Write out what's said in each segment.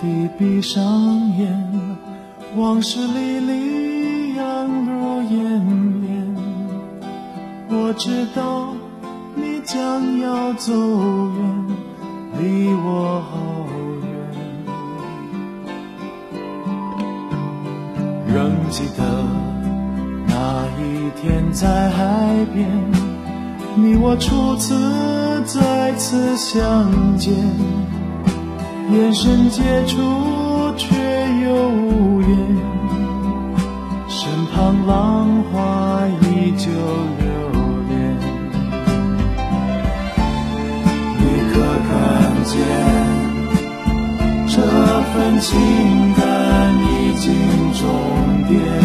地闭上眼，往事历历扬若延绵。我知道你将要走远，离我好远。仍记得那一天在海边，你我初次再次相见，眼神接触却又无言，身旁浪花依旧留恋。你可看见这份情感已经终点？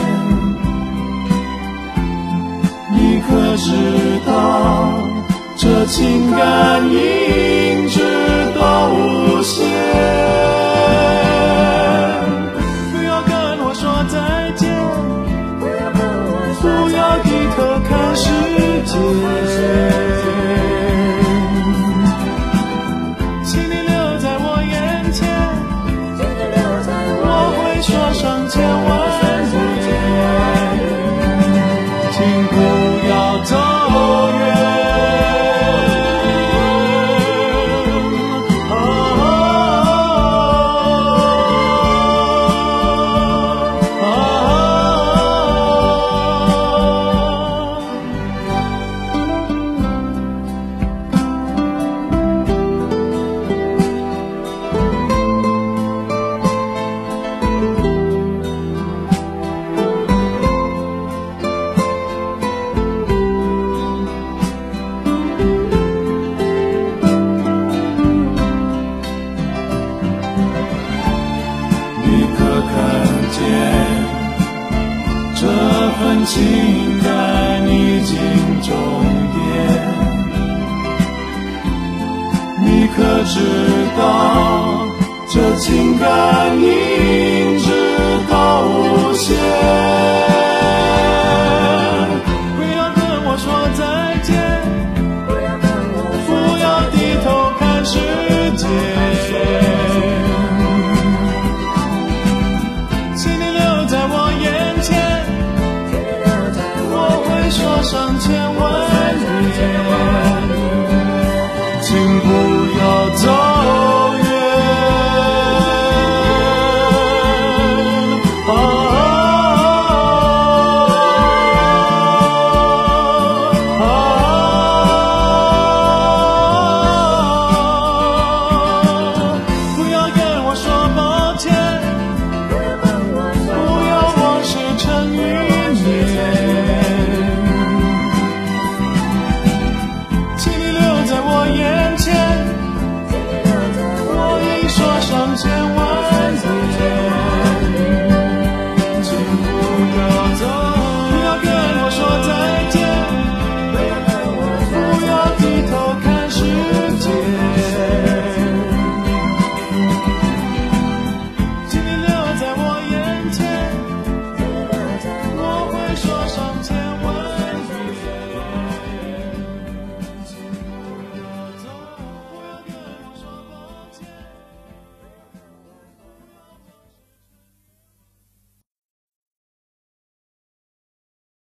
你可知道这情感一直都无限？不要跟我说再见，不要低头看世界，请你留在我眼前，我会说上千万遍，请不要走远。这份情感已经终点，你可知道这情感已